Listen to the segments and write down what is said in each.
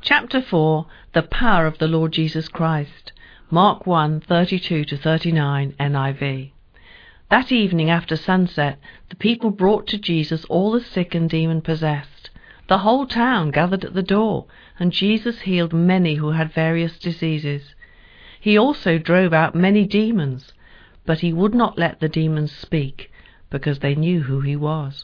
Chapter 4. The Power of the Lord Jesus Christ. Mark 1:32-39 NIV. That evening after sunset, the people brought to Jesus all the sick and demon-possessed. The whole town gathered at the door, and Jesus healed many who had various diseases. He also drove out many demons, but he would not let the demons speak, because they knew who he was.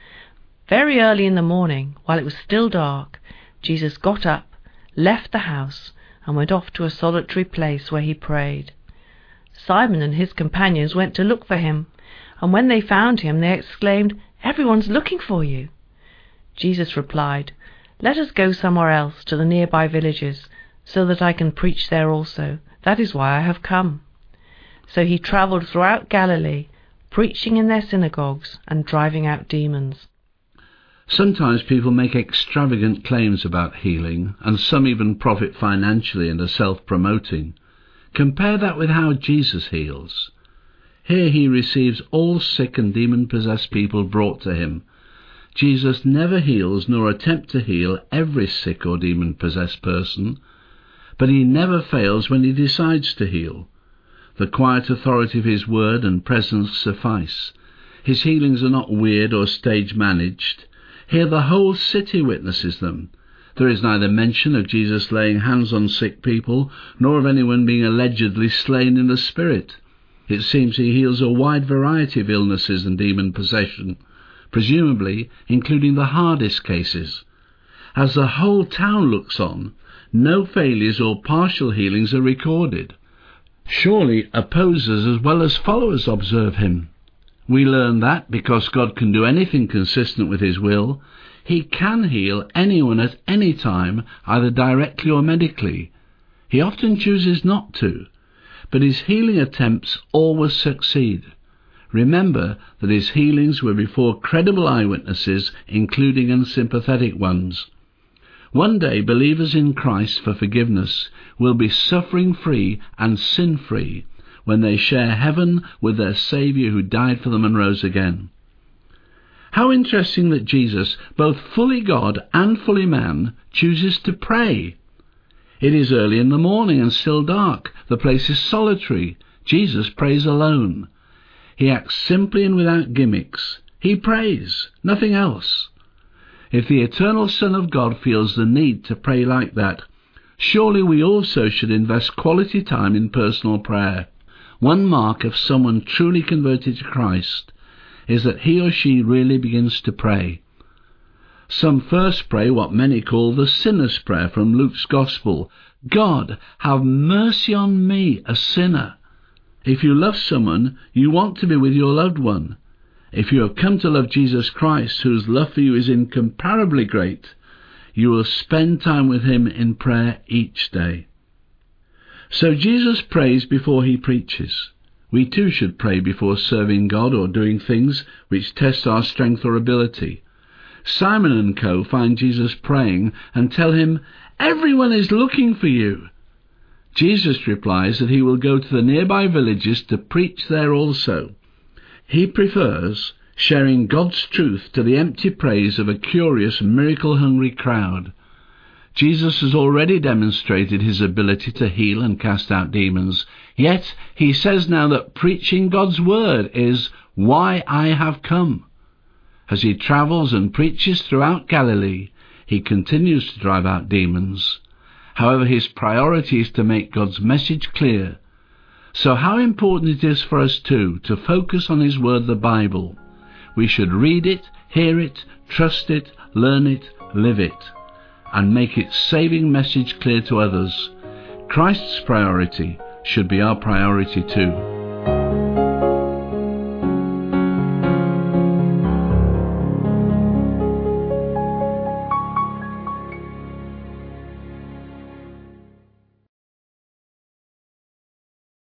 Very early in the morning, while it was still dark, Jesus got up, left the house, and went off to a solitary place where he prayed. Simon and his companions went to look for him, and when they found him, they exclaimed, "Everyone's looking for you." Jesus replied, "Let us go somewhere else, to the nearby villages, so that I can preach there also. That is why I have come." So he travelled throughout Galilee, preaching in their synagogues and driving out demons. Sometimes people make extravagant claims about healing, and some even profit financially and are self-promoting. Compare that with how Jesus heals. Here he receives all sick and demon-possessed people brought to him. Jesus never heals nor attempts to heal every sick or demon-possessed person, but he never fails when he decides to heal. The quiet authority of his word and presence suffice. His healings are not weird or stage-managed. Here the whole city witnesses them. There is neither mention of Jesus laying hands on sick people, nor of anyone being allegedly slain in the spirit. It seems he heals a wide variety of illnesses and demon possession, presumably including the hardest cases. As the whole town looks on, no failures or partial healings are recorded. Surely opposers as well as followers observe him. We learn that because God can do anything consistent with his will, he can heal anyone at any time, either directly or medically. He often chooses not to, but his healing attempts always succeed. Remember that his healings were before credible eyewitnesses, including unsympathetic ones. One day believers in Christ for forgiveness will be suffering-free and sin-free when they share heaven with their Saviour who died for them and rose again. How interesting that Jesus, both fully God and fully man, chooses to pray. It is early in the morning and still dark. The place is solitary. Jesus prays alone. He acts simply and without gimmicks. He prays, nothing else. If the eternal Son of God feels the need to pray like that, surely we also should invest quality time in personal prayer. One mark of someone truly converted to Christ is that he or she really begins to pray. Some first pray what many call the sinner's prayer from Luke's Gospel. God, have mercy on me, a sinner. If you love someone, you want to be with your loved one. If you have come to love Jesus Christ, whose love for you is incomparably great, you will spend time with him in prayer each day. So Jesus prays before he preaches. We too should pray before serving God or doing things which test our strength or ability. Simon and co. find Jesus praying and tell him, "Everyone is looking for you." Jesus replies that he will go to the nearby villages to preach there also. He prefers sharing God's truth to the empty praise of a curious, miracle-hungry crowd. Jesus has already demonstrated his ability to heal and cast out demons, yet he says now that preaching God's word is why I have come. As he travels and preaches throughout Galilee, he continues to drive out demons. However, his priority is to make God's message clear. So how important it is for us too to focus on his word, the Bible. We should read it, hear it, trust it, learn it, live it, and make its saving message clear to others. Christ's priority should be our priority too.